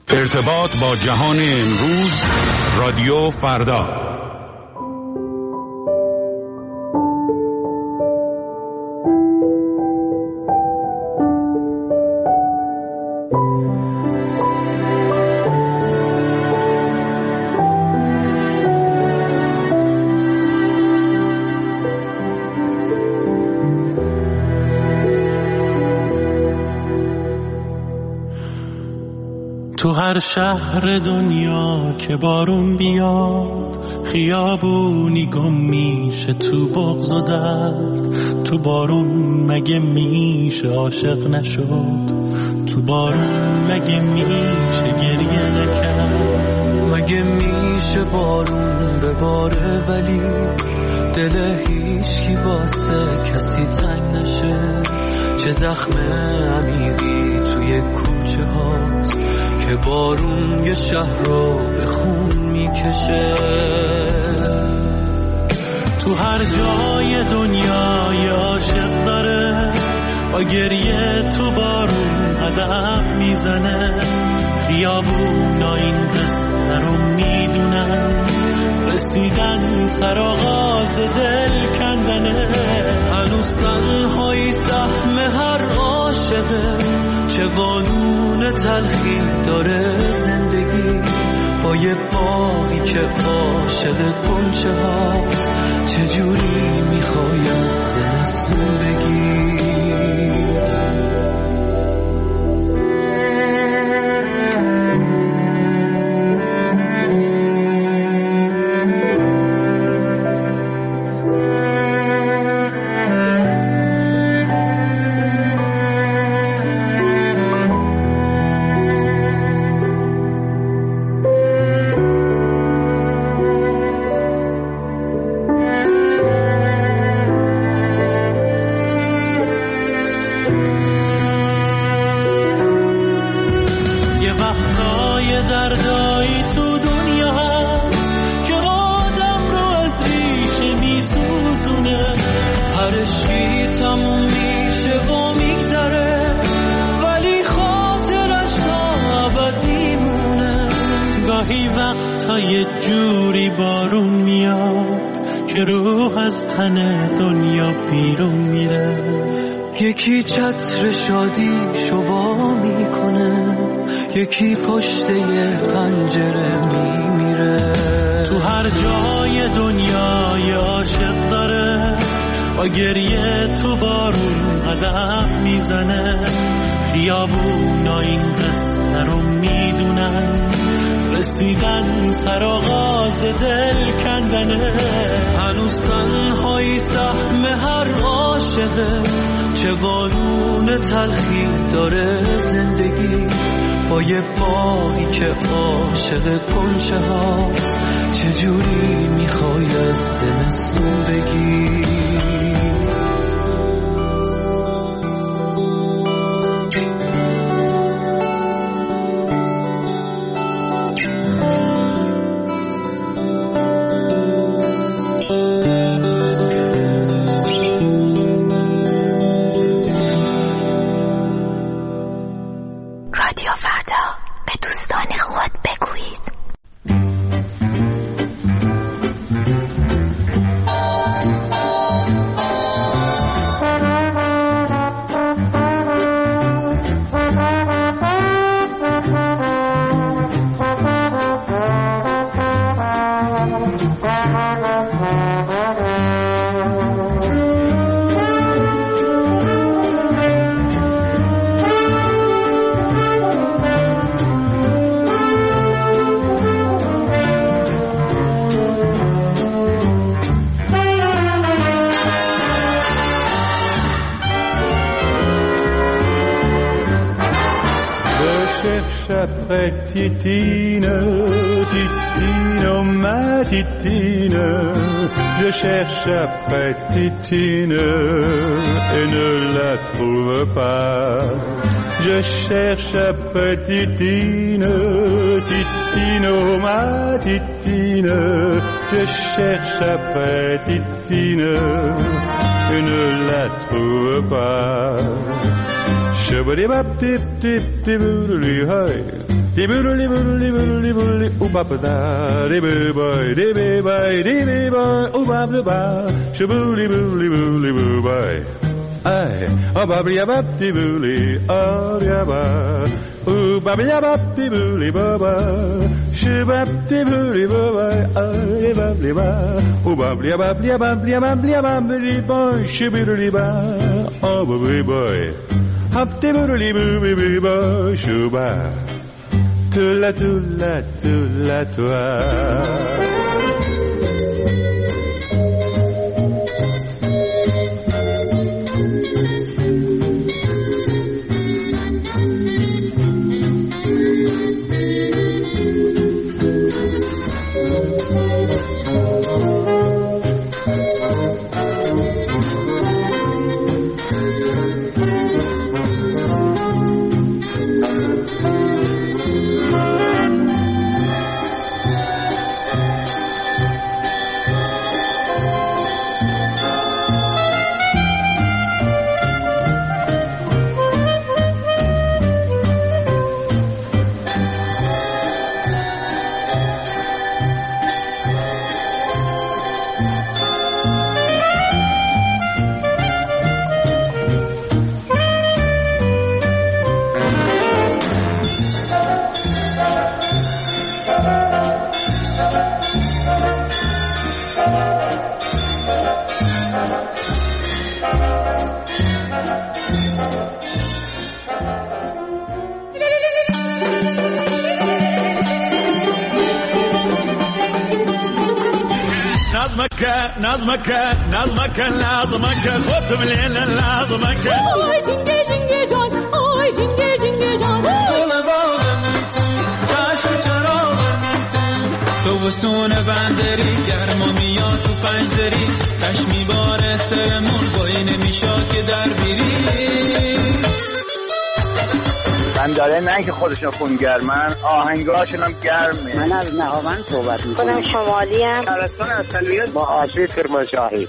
ارتباط با جهان امروز، رادیو فردا. تو هر شهر دنیا که بارون بیاد، خیابونی گم میشه تو بغض و درد. تو بارون مگه میشه عاشق نشد؟ تو بارون مگه میشه گریه نکرد؟ مگه میشه بارون بباره ولی دل هیچکی واسه کسی تنگ نشه؟ چه زخم عمیقی توی کوچه هاست که بارون یه شهر رو به خون میکشه. تو هر جای دنیا یه عاشق داره، با گریه تو بارون قدم میزنه. خیابونا این قصه رو میدونن، رسیدن سر آغاز دل کندنه. هنوز تنهایی سهم هر عاشقه، چه قانون تلخی داره زندگی. با یه باقی که عاشق گنچه هاست، چجوری میخوای از زمستون بگی؟ یه جوری بارون میاد که روح از تن دنیا بیرون میره. یکی چتر شادی شوا میکنه، یکی پشت یه پنجره میمیره. تو هر جای دنیا یه عاشق داره، با گریه تو بارون قدم میزنه. خیابونا این قصه رو میدونن، رسیدن سر آغاز دل کندنه. هنوز تنهایی سهم هر عاشقه، چه قانون تلخی داره زندگی. با یه باقی که عاشق گنچه هاست، چجوری میخوای از زمستون بگی؟ Titine, oh ma Titine, je cherche après Titine et ne la trouve pas. Je cherche après Titine, Titine, oh ma Titine, je cherche après Titine et ne la trouve pas. Shubba bop dip dip dibbly hi. Dibbly dibbly dibbly dibbly ubaba da dibby boy dibby boy ubaba ba. Shubba dibbly dibbly boy. Ay, ubaba bop dibbly ba. Ubaba bop dibbly baba. Shubba dibbly baba. Ay bably ba. Ubaba bably boy. Shubby ba. Oh boy. Hop de burly booby bo shuba tula tula tula tua. نظمك لازمك خد بالليل لازمك آی جنگه جنگه جان آی جنگه جنگه جان چشم چراغ تو وسون بندری گرما میاد تو پنجدری چشمی باره سرمون بایی نمیشا که در بیری بنداره نه که خودشون خونگرمن آهنگاشون هم گرمه. من از نهاوند صحبت میکنم. خودم شمالی ام. شهرستان اصلیت با آسیب کرمانشاهی.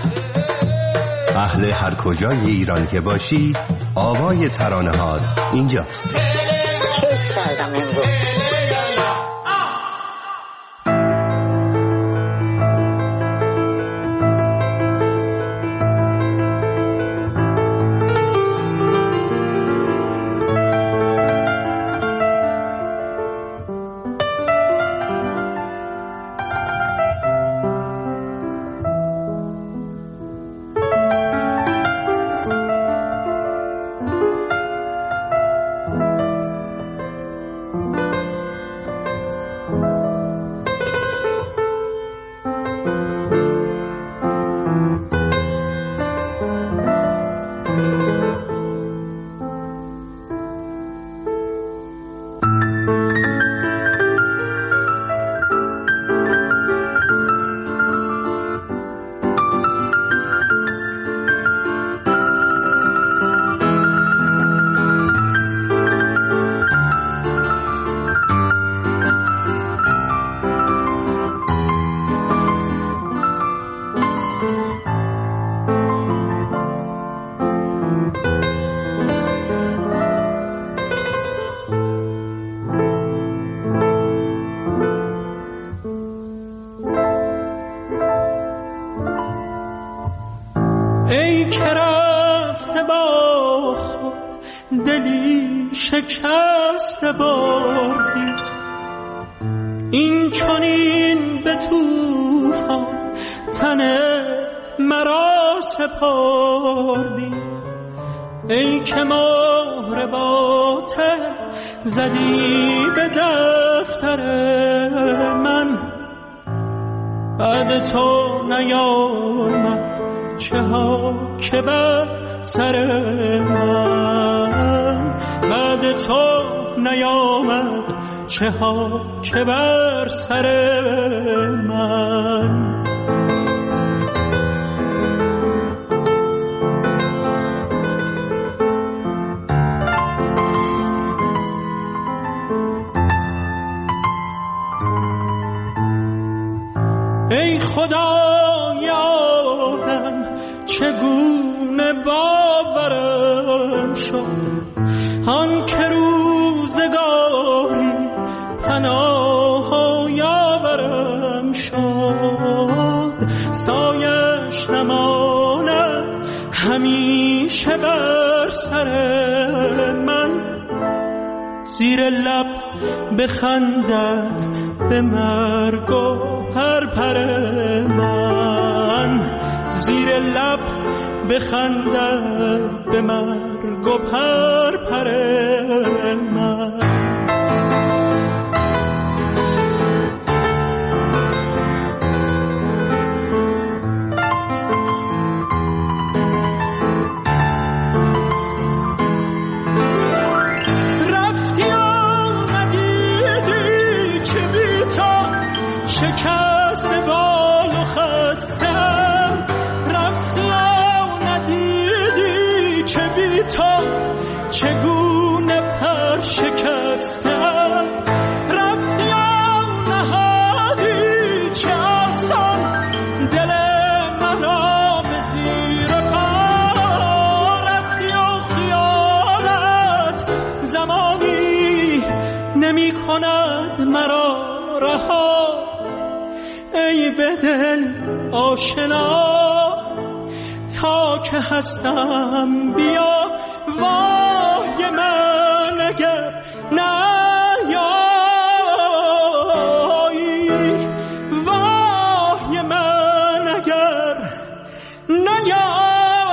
اهل هر کجای ایران که باشی آوای ترانه هات اینجاست. کیف کردم امروز. ای که رفته با خود دلی شکست بردی این چنین به طوفان تن مرا سپردی ای که مهر باطل زدی به دفتر من بعد تو نیامد چه ها که بر سر من بعد تو نیامد چه ها که بر سر من ای خدای عالم چگونه باورم شد آن که روزگاری پناه یاورم شد، سایش نماند همیشه بر سر من. زیر لب بخندد به مرگ و پرپر من، زیر لب بخندد به مرگ و پرپر من. شکست بال و خستم، رفتی و ندیدی که بی تو چگونه پر شکستم. رفتی و نهادی چه آسان دل مرا به زیر پا. رفتی و خیالت زمانی نمی کند مرا رها. ای به دل آشنا تا که هستم بیا، وای من اگر نیایی، وای من اگر نیایی.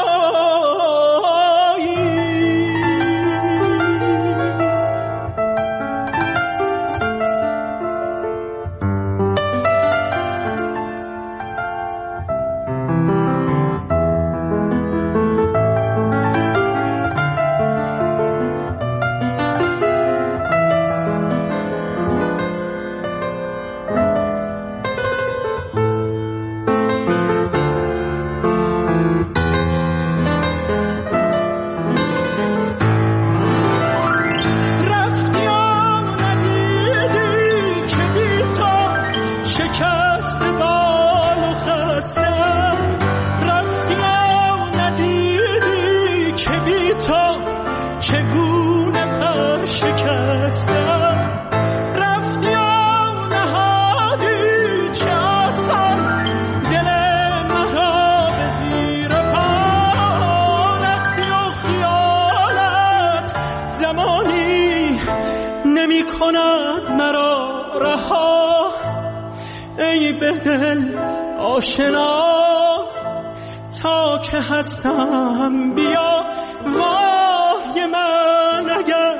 دل آشنا تا که هستم بیا، وای من اگر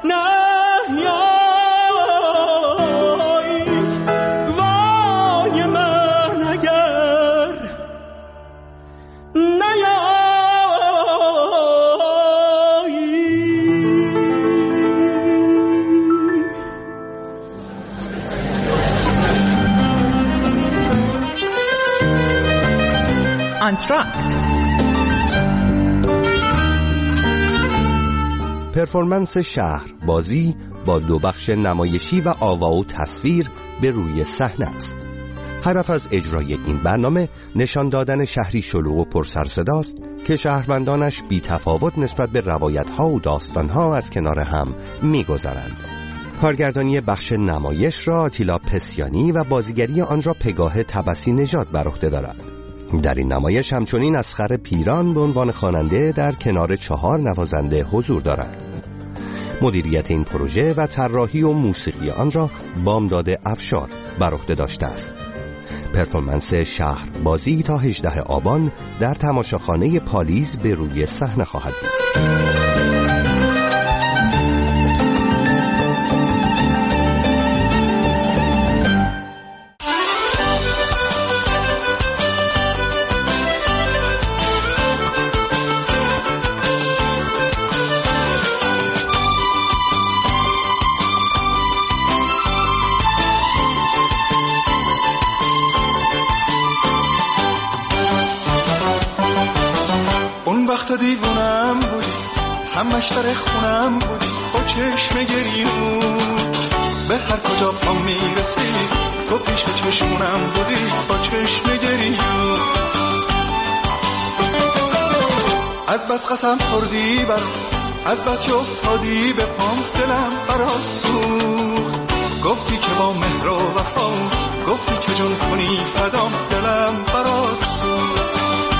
نیایی، وای من اگر نیایی. پرفورمنس شهر بازی با 2 بخش نمایشی و آوا و تصویر به روی صحنه است. هدف از اجرای این برنامه نشان دادن شهری شلوغ و پرسرصداست که شهروندانش بی تفاوت نسبت به روایت‌ها و داستان‌ها از کنار هم می‌گذرند. کارگردانی بخش نمایش را آتیلا پسیانی و بازیگری آن را پگاه تبسی نژاد بر عهده دارد. در این نمایش همچنین اصغر پیران به عنوان خواننده در کنار 4 نوازنده حضور دارد. مدیریت این پروژه و طراحی و موسیقی آن را بامداد افشار بر عهده داشته است. پرفورمنس شهر بازی تا 18 آبان در تماشاخانه پالیز به روی صحنه خواهد بود. وقتا دیوونم بودی، همش در خونم بودی، با چشم گریون به هر کجا پا میرسی تو پیش چشمونم بودی، با چشم گریون از بس قسم خوردی برام از بچه افتادی به پام دلم برات سوخت گفتی که با مهر و وفا گفتی که جون کنی فدام دلم برات سوخت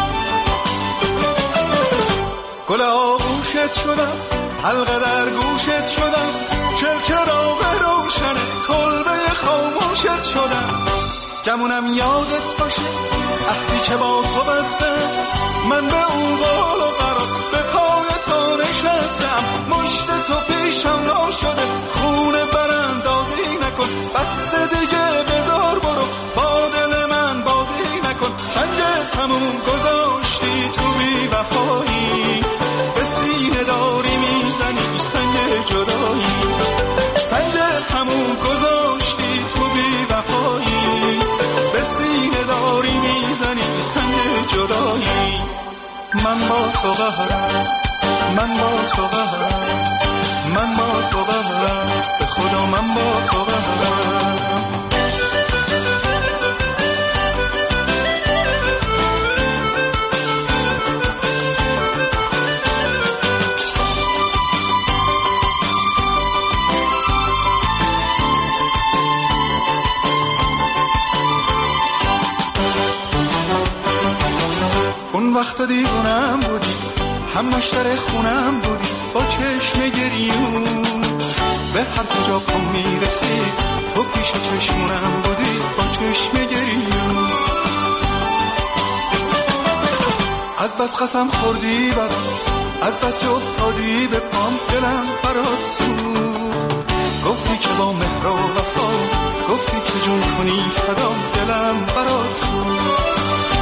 گل آغوشت شدم حلقه در گوشت شدم چراغ روشنه کلبه خاموشت شدم گمونم یادت باشه عهدی که با تو بستم من به اون قول و قرار به پای تو نشستم مشت تو پیشم را شده خونه براندازی نکن بسته دیگه بذار برو با دل من بازی نکن سنگ تموم گذاشتی تو بی وفایی به سینه داری میزنی سنگ جدایی سنگ تموم گذاشتی تو بی وفایی به سینه داری میزنی سنگ جدایی من با تو قهرم من با تو قهرم من با تو قهرم به خدا من با تو قهرم اون وقت دیوونم بودی همش در خونم بودی با چشم گریون به هر کجا پام میرسید تو پیش چشمونم بودی با چشم گریون از بس قسم خوردی برام از بس افتادی به پام دلم برات سوخت گفتی که با مهر و وفا گفتی که جون کنی فدام دلم برات سوخت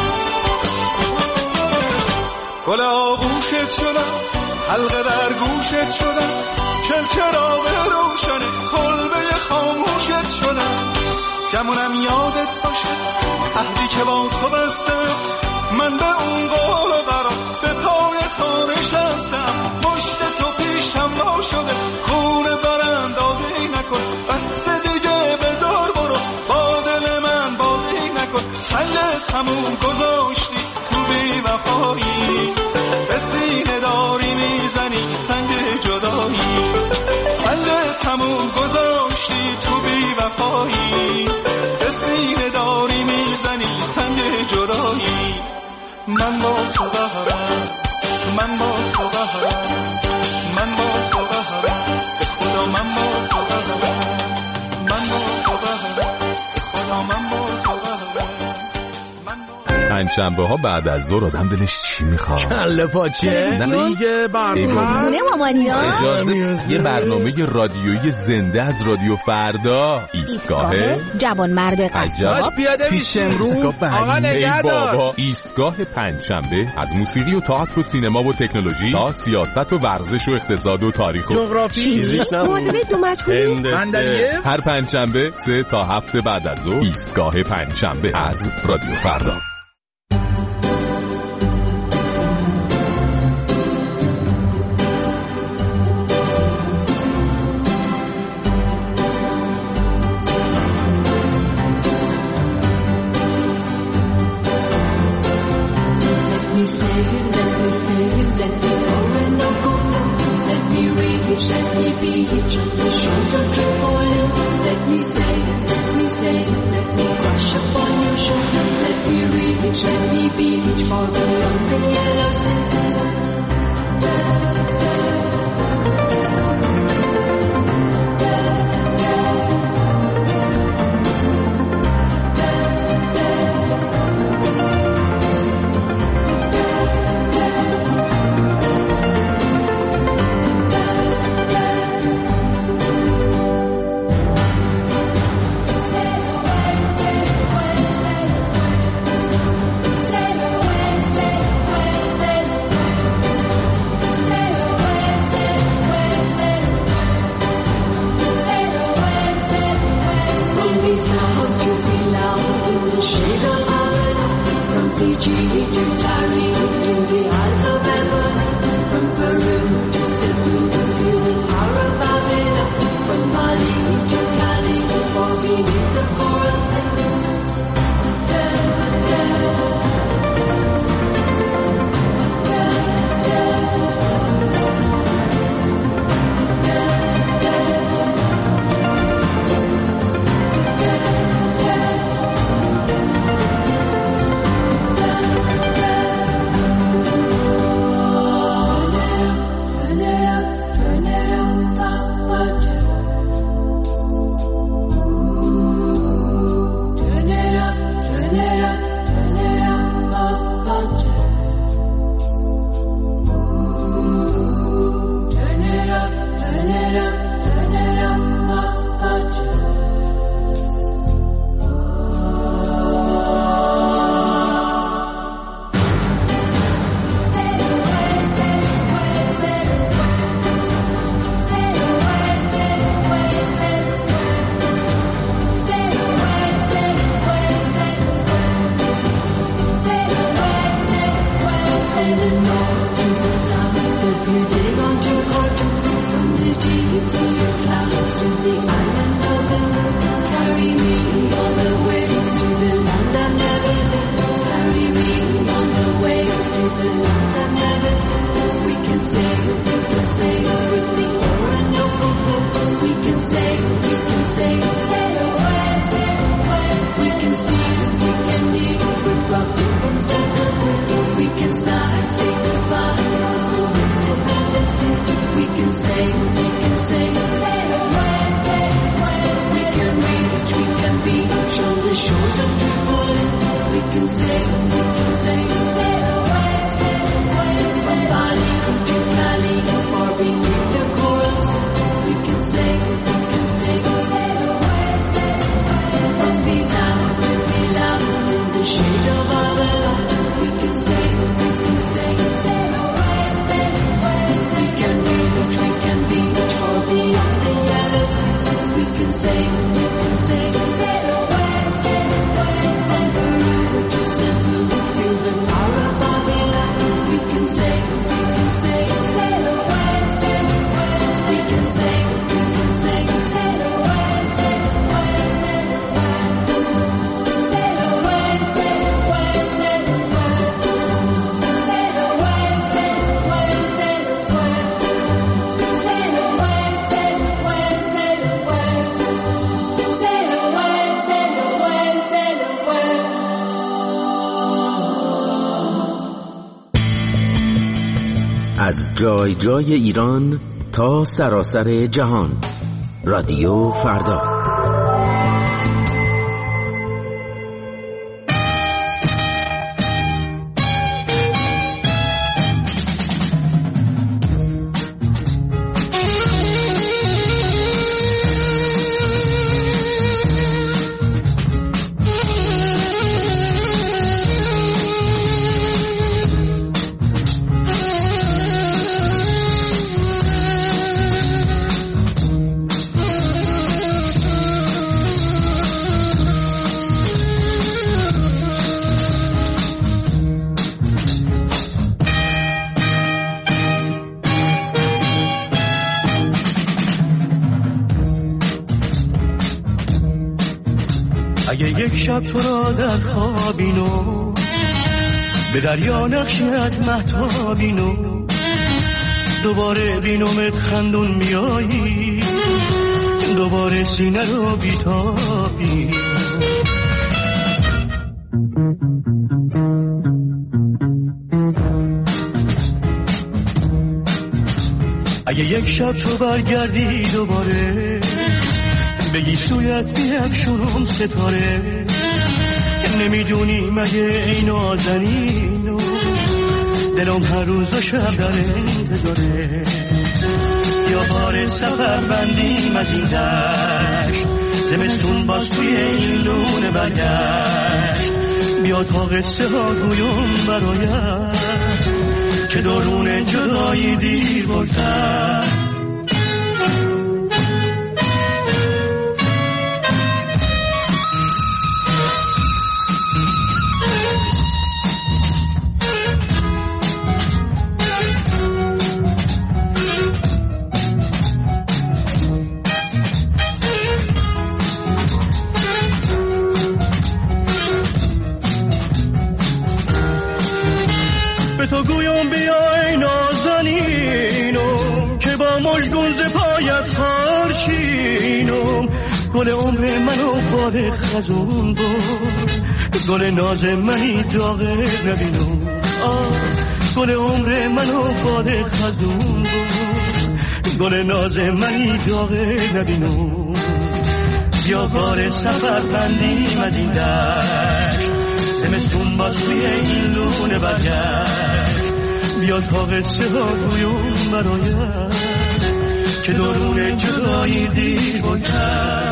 گل آغوشت شدم حلقه در گوشت شدم چراغ روشنه کلبه خاموشت شدم گمونم یادت باشه عهدی که با تو بستم من به اون قول و قرار به پای تو نشستم مشت تو پیشم را شده خونه براندازی نکن بسته دیگه بذار برو با دل من بازی نکن سنگ تموم گذاشتی تو بی وفایی به سینه داری میزنی سنگ جدایی سنگ تموم گذاشتی تو بی وفایی به سینه داری میزنی سنگ جدایی من با تو قهرم من با تو قهرم من با تو قهرم به خدا من با تو قهرم من با تو قهرم به خدا من با تو قهرم پنجشنبه ها بعد از ظهر آدم دلش چی میخواد؟ کله پاچه دیگه برنامه اجازه یه برنامه رادیویی زنده از رادیو فردا ایستگاه جوانمرد قصاب پیش امرو آقا نگهدار ایستگاه پنجشنبه از موسیقی و تئاتر و سینما و تکنولوژی تا سیاست و ورزش و اقتصاد و تاریخ و جغرافی معادله دو مجهولی هر پنجشنبه 3 تا 7 بعد از ظهر ایستگاه پنجشنبه از رادیو فردا. از جای جای ایران تا سراسر جهان، رادیو فردا. اگه یک شب تو را در خوابینو به دریا نقشی از مهتابینو دوباره بینومت خندون میایی دوباره سینه رو بیتابی اگه یک شب تو برگردی دوباره بگی سویت بیفشونم ستاره نمیدونی مگه ای نازنینو دلم هر روز و شب در انتظاره یا بار سفر بندیم از این دشت زمستون باز توی این لونه برگشت بیا تا قصه ها گویم برایت که درون جدایی دیر بردن تو گویم بیای نازنینم که با مژگون ز پایت خارچینم گل عمر منو باد خزون بود گل ناز منی داغه نبینم گل عمر منو باد خزون بود گل ناز منی داغه نبینم بیا بار سفر بندیم از این دشت زمستون باز توی این لونه برگشت بیا تا قصه ها گویم برایت که درون جدایی دیر بودن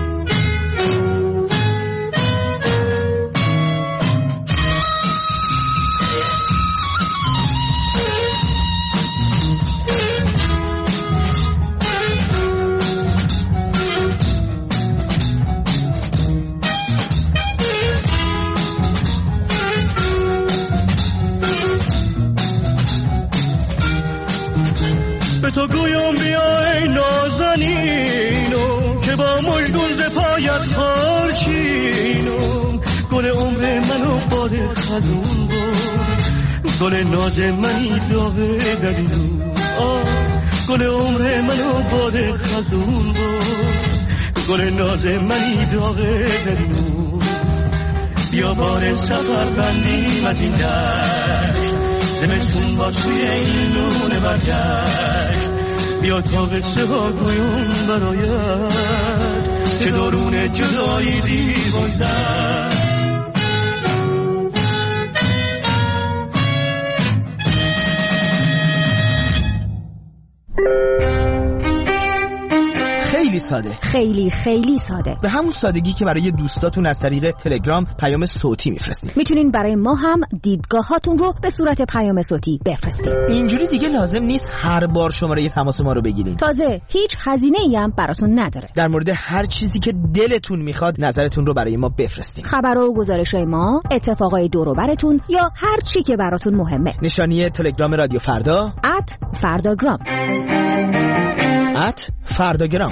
تو گویم بیای نازنینم که با مژگون ز پایت خارچینم گل عمر منو باد خزون بود گل ناز منی داغه نبینم گل عمر منو باد خزون بود گل ناز منی داغه نبینم بیا بار سفر بندیم از این دشت زمستون با توی این لونه برگشت بیا تا قصه ها گویم برایت که درون جدایی دیر بودن خیلی ساده. خیلی خیلی ساده. به همون سادگی که برای دوستاتون از طریق تلگرام پیام صوتی میفرستین. میتونین برای ما هم دیدگاهاتون رو به صورت پیام صوتی بفرستین. اینجوری دیگه لازم نیست هر بار شماره تماس ما رو بگیرین. تازه هیچ هزینه‌ای هم براتون نداره. در مورد هر چیزی که دلتون میخواد نظرتون رو برای ما بفرستین. خبرها و گزارش‌های ما، اتفاقای دور و برتون یا هر چی که براتون مهمه. نشانی تلگرام رادیو فردا @فرداگرام. @فرداگرام.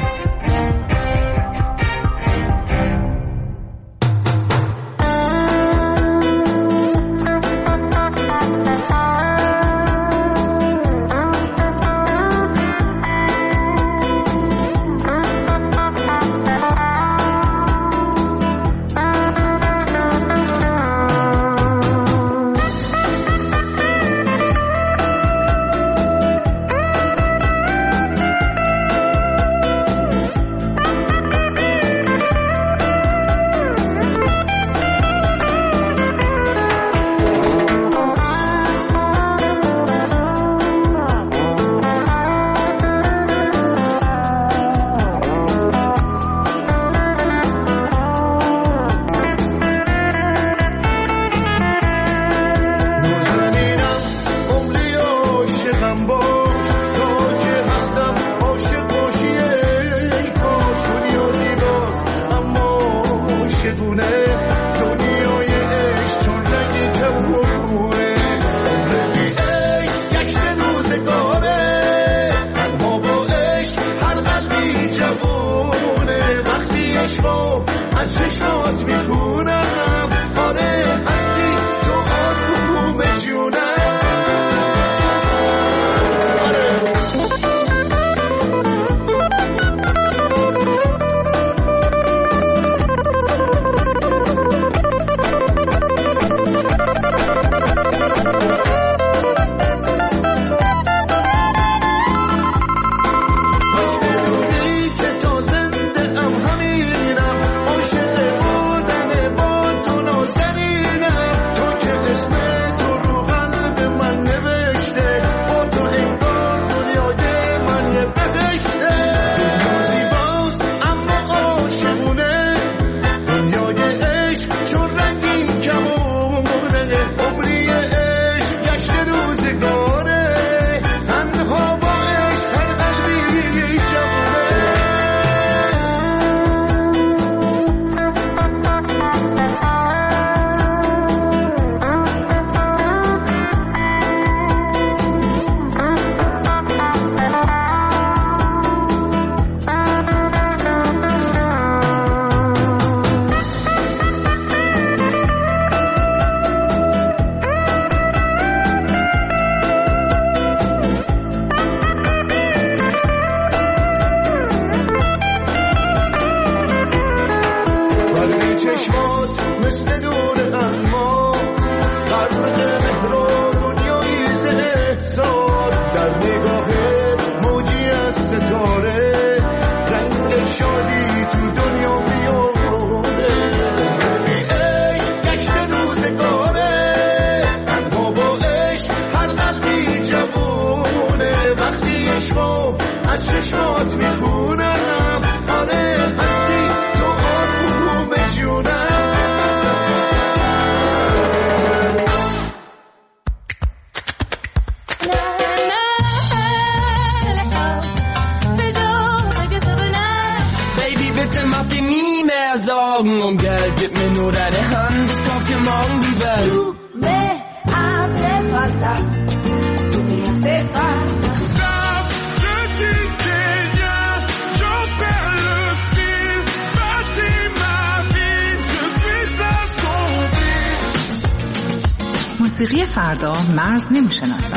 موسیقی فردا مرز نمی‌شناسد.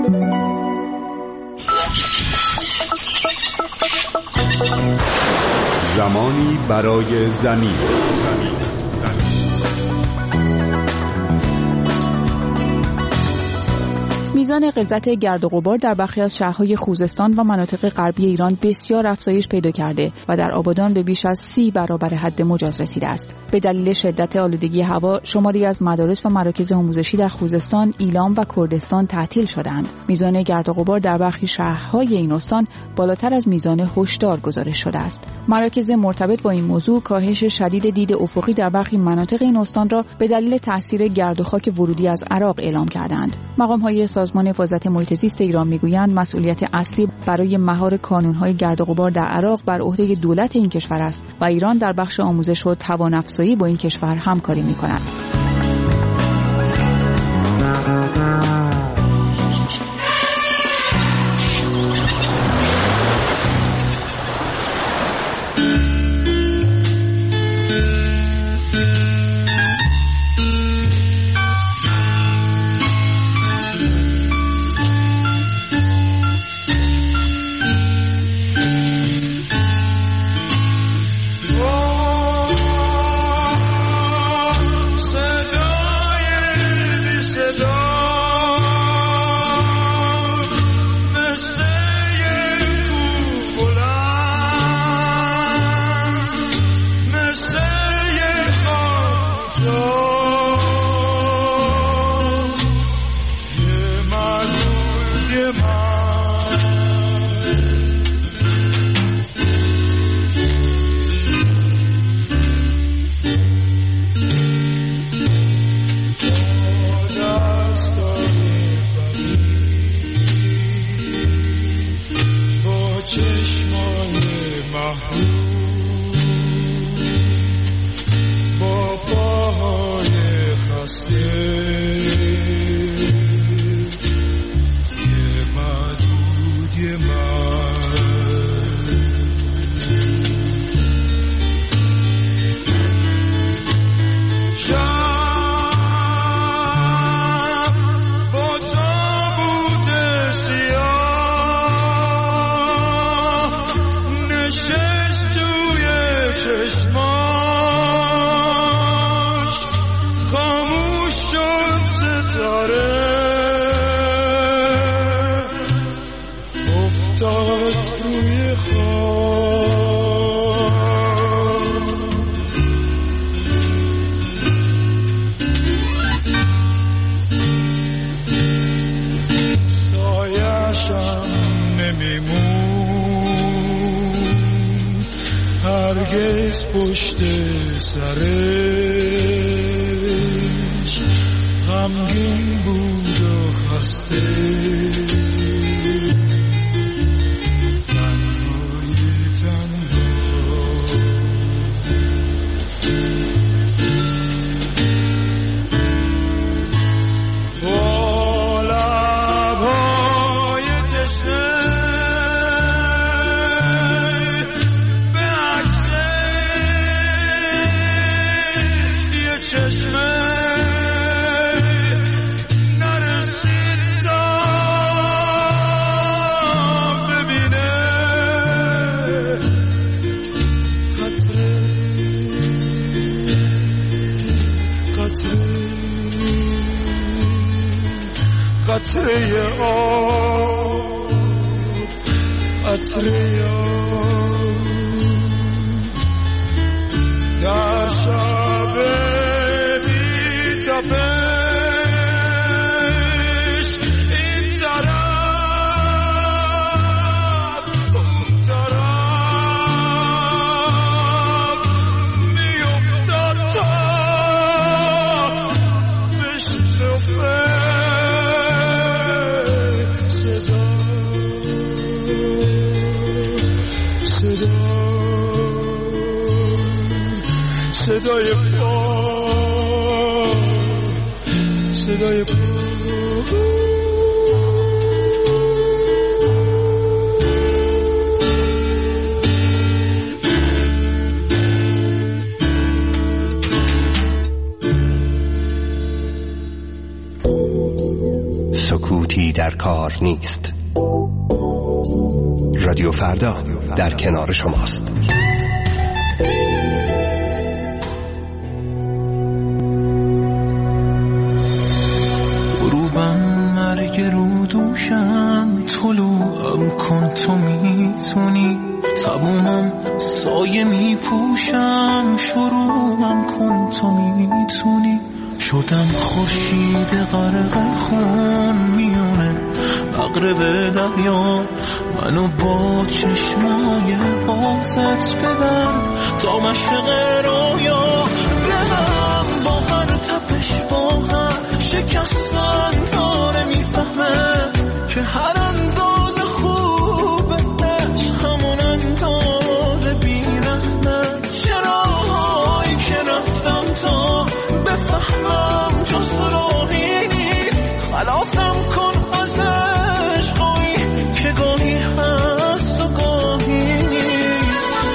زمانی برای زمین. میزان غلظت گرد و غبار در برخی از شهرهای خوزستان و مناطق غربی ایران بسیار افزایش پیدا کرده و در آبادان به بیش از 30 برابر حد مجاز رسیده است. به دلیل شدت آلودگی هوا، شماری از مدارس و مراکز آموزشی در خوزستان، ایلام و کردستان تعطیل شدند. میزان گرد و غبار در برخی شهرهای این استان بالاتر از میزان هشدار گزارش شده است. مراکز مرتبط با این موضوع کاهش شدید دید افقی در برخی مناطق این استان را به دلیل تاثیر گرد و خاک ورودی از عراق اعلام کردند. مقام‌های سازمان حفاظت محیط زیست ایران میگویند مسئولیت اصلی برای مهار کانون‌های گرد و غبار در عراق بر عهده دولت این کشور است و ایران در بخش آموزش و توان‌افزایی با این کشور همکاری می‌کند. هرگز پشت سرش غمگین بود و خسته قطره آب قطره آب در شب بی تپش این طرف اون طرف میافتاد تا بشنفه صدای پا صدای پا سکوتی در کار نیست. رادیو فردا در کنار شماست. غروبم مرگ رو دوشم، طلوعم کن تو میتونی، تمومم سایه میپوشم، شروعم کن تو میتونی. شدم خورشید غرق خون میونه مغرب دریا، منو با چشمای بازت ببر تا مشرق رویا. دلم با هر تپش با هر شکستن داره میفهمه که هر انداز خوبش همون انداز بیرحمه. چرایی که رفتم تا بفهمم جز راهی نیست، خلاصم کن از عشقایی که گاهی هست و گاهی نیست.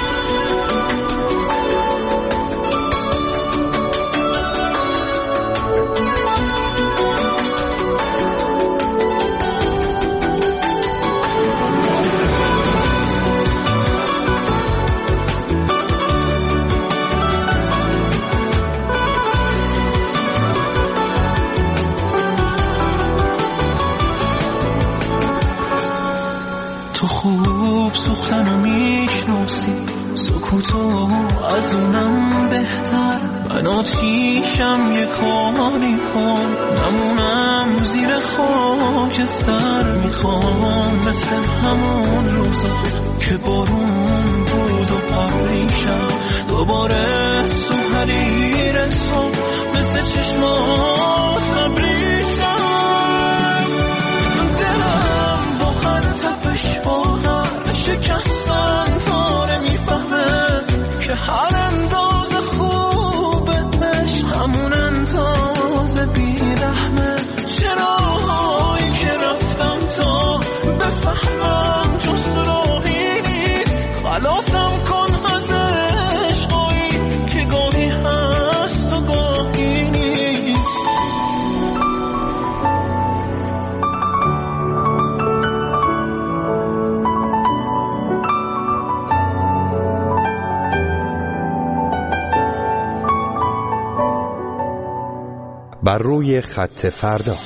خوب سوختنو میشناسی، سکوتو از اونم بهتر. من آتیشم یه کاری کن، نمونم زیر خاکستر. میخوام مثل همون روزا که بارون بود و پریشم، دوباره تو حریر تو مثل چشمات نبریشم. دلم با هر تپش با هر شکستن داره میفهمه که هر انداز خوبش همون انداز بیرحمه. چرایی که رفتم تا بفهمم جز راهی نیست، خلاصم کن از عشقایی که گاهی هست و گاهی نیست. بر روی خط فردا.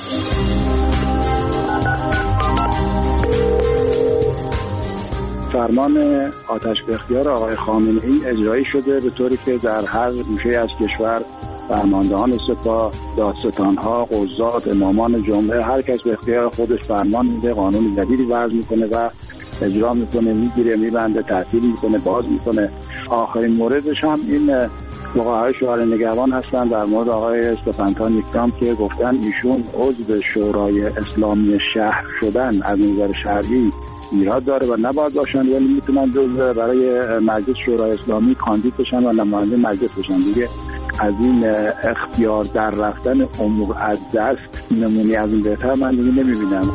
فرمان آتش به اختیار آقای خامنه‌ای اجرایی شده به طوری که در هر گوشه از کشور فرماندهان سپاه، دادستانها، قضات، امامان جمعه، هر کس به اختیار خودش فرمان میده، قانون جدیدی وضع میکنه و اجرا میکنه، میگیره، میبنده، تعطیل میکنه، باز میکنه. آخرین موردش هم این وقایع شورای نگهبان هستن در مورد آقای استفانتا نیکتام که گفتن ایشون عضو شورای اسلامی شهر شدن از نظر شرعی ایراد داره و نباید باشن، ولی میتونن جزء برای مجلس شورای اسلامی کاندید بشن و نماینده مجلس بشن. دیگه از این اختیار در رفتن امور از دست نمونی از این بهتر من دیگه نمیبینم.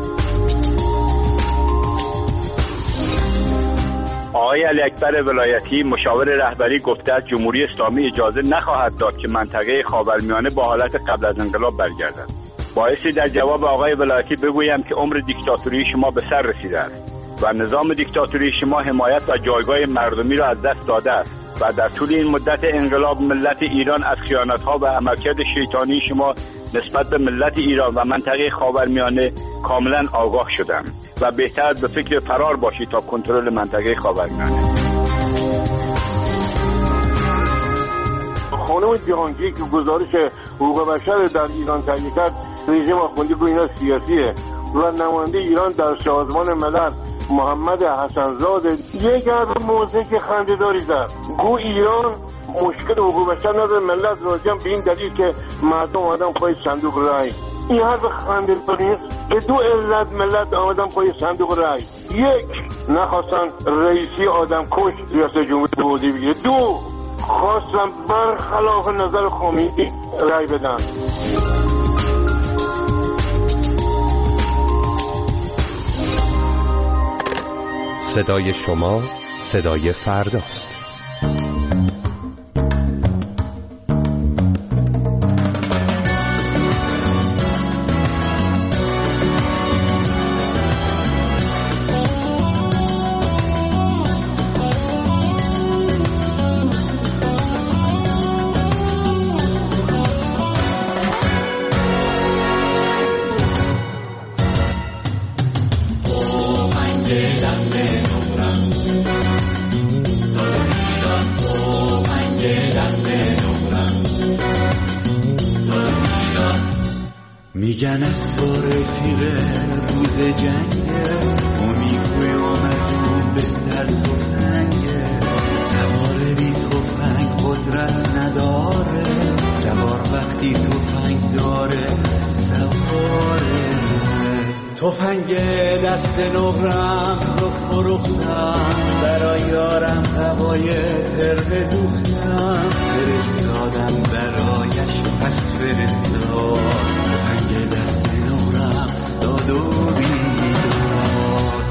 آقای علی اکبر ولایتی مشاور رهبری گفته از جمهوری اسلامی اجازه نخواهد داد که منطقه خاورمیانه با حالت قبل از انقلاب برگردد. بایستی در جواب آقای ولایتی بگویم که عمر دیکتاتوری شما به سر رسیده است و نظام دیکتاتوری شما حمایت و جایگاه مردمی را از دست داده است و در طول این مدت انقلاب ملت ایران از خیانت‌ها و عملکرد شیطانی شما نسبت به ملت ایران و منطقه خاورمیانه کاملا آگاه شدند و بهتر به فکر فرار باشید تا کنترل منطقه خاورمیانه. خانم جهانگیر که گزارش حقوق بشر در ایران تهیه کرد، رژیم آخوندی گو اینا سیاسیه و نماینده ایران در سازمان ملل محمد حسنزاده یک از موضوعی که خنده‌داری زد، گو ایران مشکل حقوق بشر نداره، ملت راضی‌ان به این دلیل که مردم آمدن پای صندوق رای. این حرف خنده‌داری است. به دو علت ملت آمدن پای صندوق رای: یک، نخواستن رئیسی آدم کش ریاست جمهوری به عهده بگیره; دو، خواستن برخلاف نظر خامنه‌ای رای بدن. صدای شما صدای فرداست. میگن از تو رفیق روز جنگه امیگوی آمدون بهتر تفنگه سوار بی تفنگ قدرت نداره سوار وقتی تفنگ داره سواره تفنگ دست نقرم رو فروختم برای یارم هوای ترق دوختم فرستادم برایش پس فرستاد تفنگ دست نقرم داد و بیداد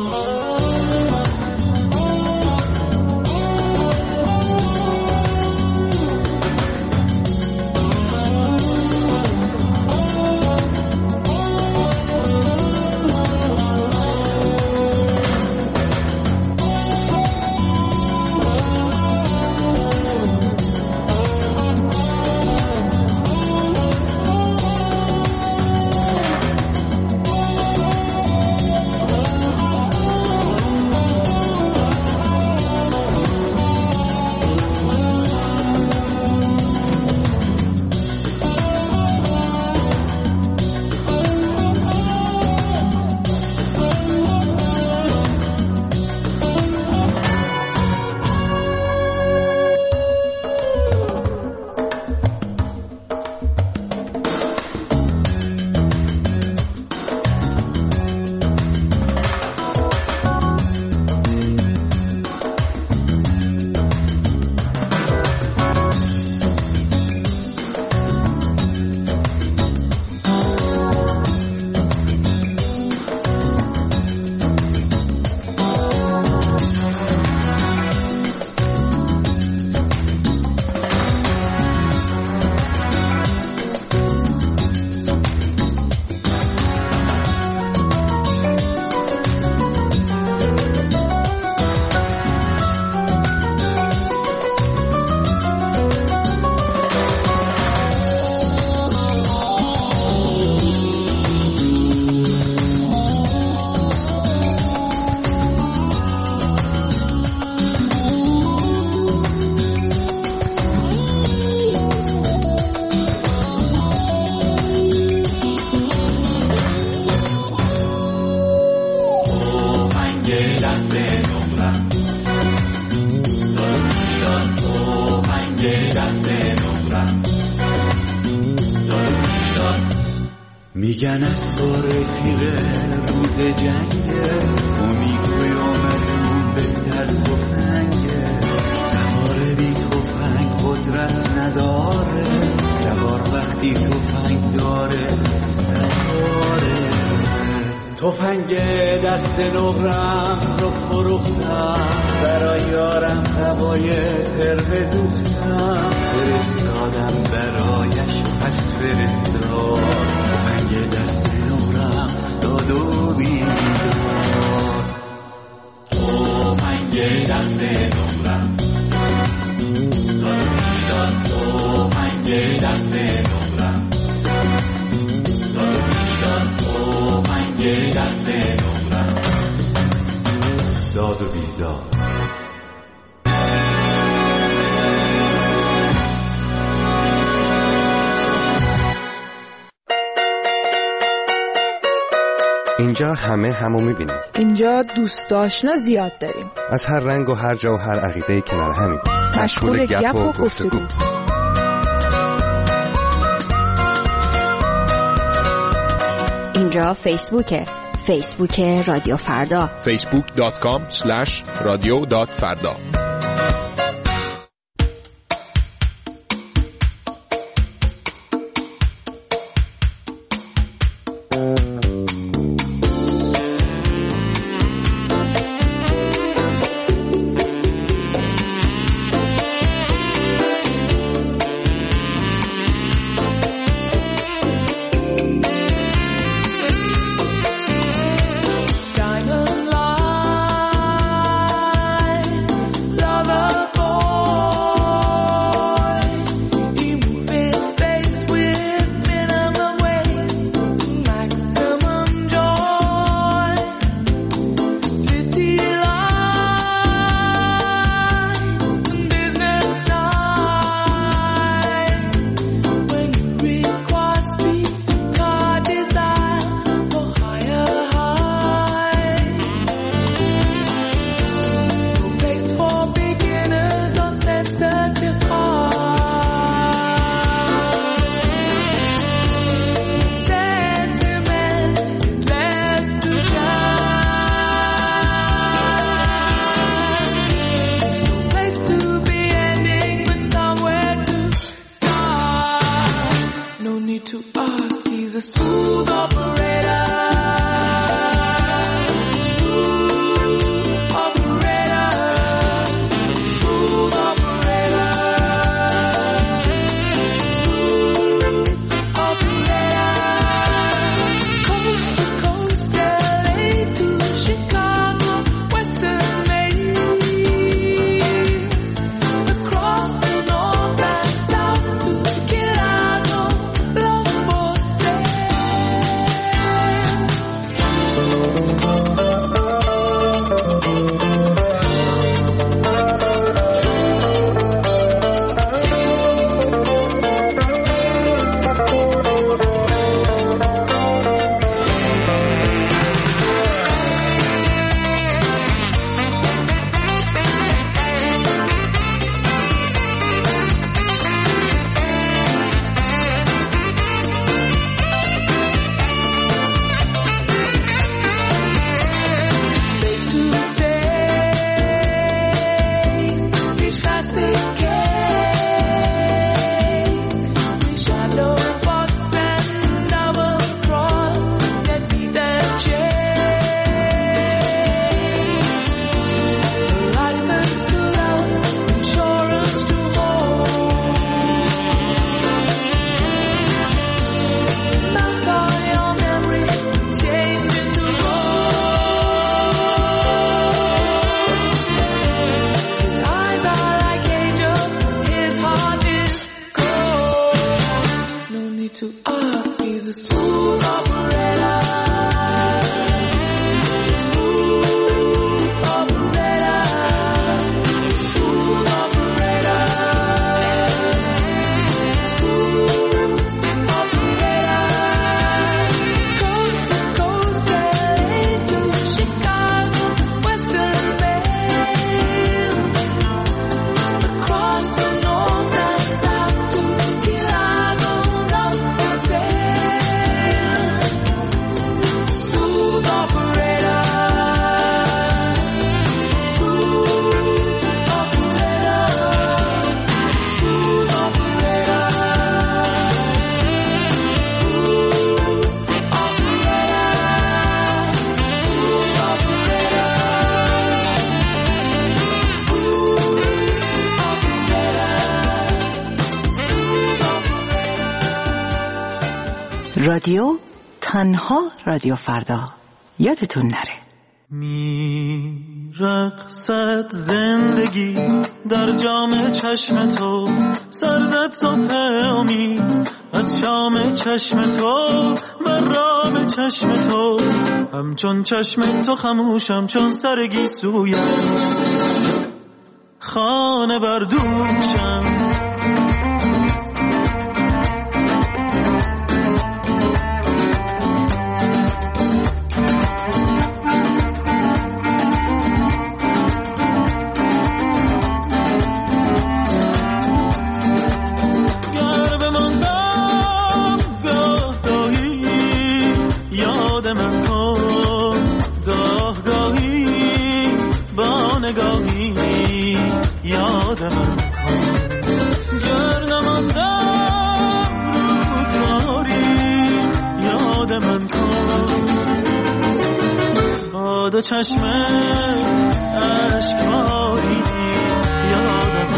میگن از تو رفیق روز جنگه امیگوی آمدون بهتر تفنگه سوار بی تفنگ قدرت نداره سوار وقتی تفنگ داره سواره تفنگ دست نقرم رو فروختم برای یارم هوای ترق دوختم فرستادم برایش پس فرستاد تفنگ دست نقرم داد و بیداد تفنگ دست نقرم داد و بیداد تفنگ دست نقرم داد و بیداد تفنگ دست نقرم داد و بیداد اینجا همه همو میبینیم. اینجا دوست آشنا زیاد داریم. از هر رنگ و هر جا و هر عقیده کنار همیم. مشغول گپ و گفتگو. اینجا فیسبوکه. فیسبوک رادیو فردا. facebook.com/radio.farda. Diamond light. رادیو، تنها رادیو فردا. یادتون نره. میرقصد زندگی در جام چشم تو، سرزد صبح امید از شام چشم تو، من را به چشم تو، همچون چشم تو خموشم چون سرگی سویت، خانه بردوشم. دو چشم اشکباری یادم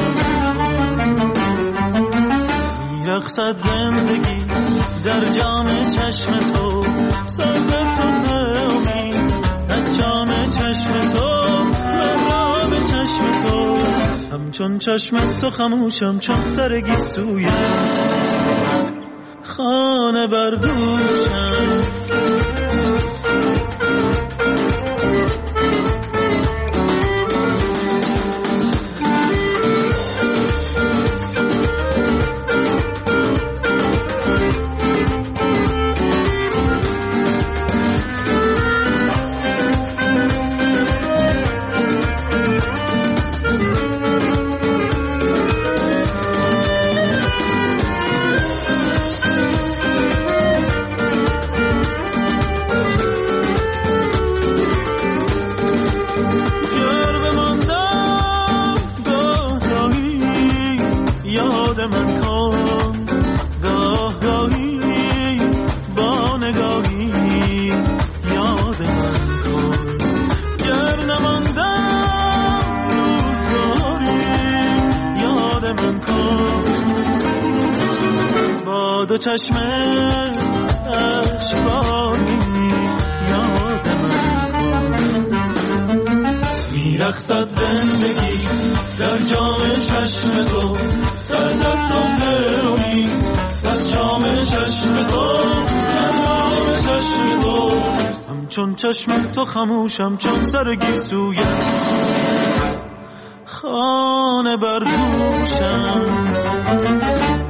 میرقصد زندگی در جام چشم تو، سرزد صبح امید از جام چشم تو، من را به چشم تو، همچون چشم تو خموشم چون سرگی سویت، خانه بردوشم. دو چشم اشکباری یادم میرقصد زندگی در جام چشم تو، سرزد صبح امید از شام چشم تو، من را به چشم تو، همچون چشم تو خموشم چون سرگی سویت، خانه بردوشم.